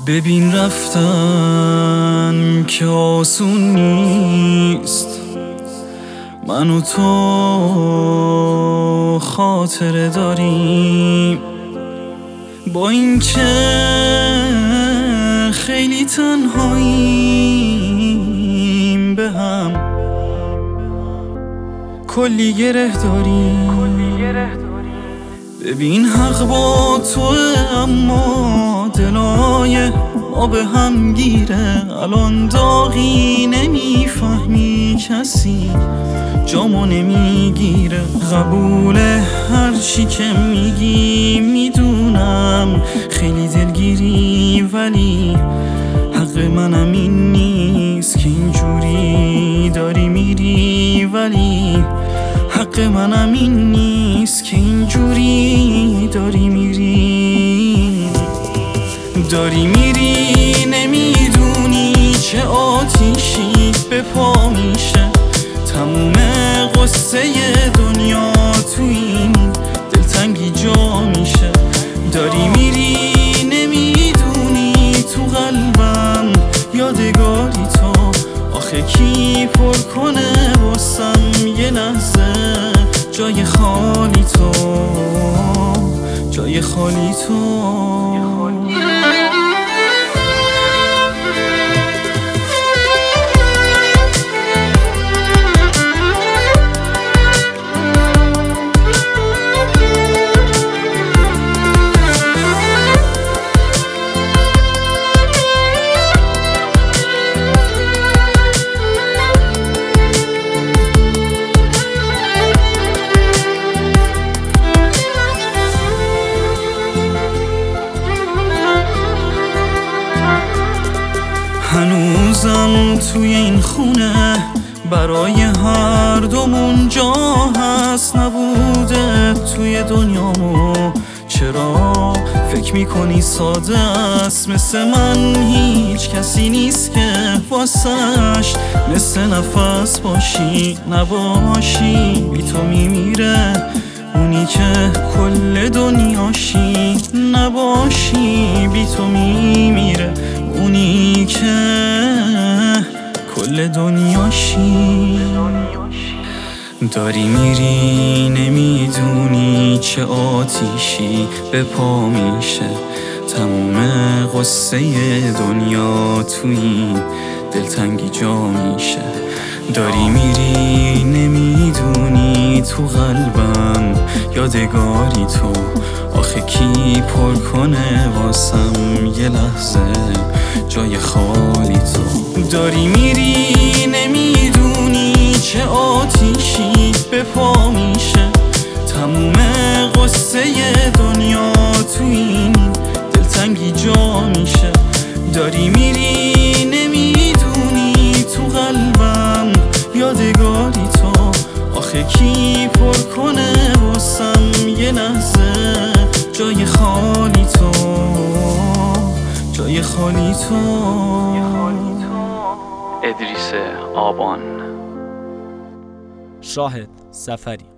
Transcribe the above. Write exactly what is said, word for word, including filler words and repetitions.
ببین رفتن که آسون نیست، من و تو خاطره داریم، با این که خیلی تنهاییم به هم کلی گره داریم. ببین حق با توه اما دلای ما به هم گیره، الان داغی نمیفهمی کسی جامو نمیگیره. قبول هر چی که میگی میدونم خیلی دلگیری، ولی حق منم این نیست که اینجوری داری میری، ولی حق منم این نیست که اینجوری داری میری. داری میری نمیدونی چه آتیشی به پا میشه، تموم قصه دنیا تو این دلتنگی جا میشه. داری میری نمیدونی تو قلبم یادگاری تو، آخه کی پر کنه واسم یه لحظه جای خالی تو، جای خالی تو. هنوزم توی این خونه برای هر دومون جا هست، نبوده توی دنیامو چرا فکر میکنی ساده است؟ مثل من هیچ کسی نیست که واسش مثل نفس باشی نباشی. بی تو میمیره اونی که کل دنیاشی نباشی، بی تو میمیره اونی که کل دنیاشی. داری میری نمیدونی چه آتیشی به پا میشه، تموم قصه دنیا تو این دلتنگی جا میشه. داری میری نمیدونی تو قلبم یادگاری تو، آخه کی پر کنه واسم یه لحظه جای خالی تو. داری میری نمیدونی چه آتیشی به پا میشه، تموم قصه دنیا تو این دلتنگی جا میشه. داری میری نمیدونی تو قلبم یادگاری تو، آخه کی پر کنه واسم یه لحظه جای خالی تو، جای خالی تو. ادریس آبان. شاهد سفری.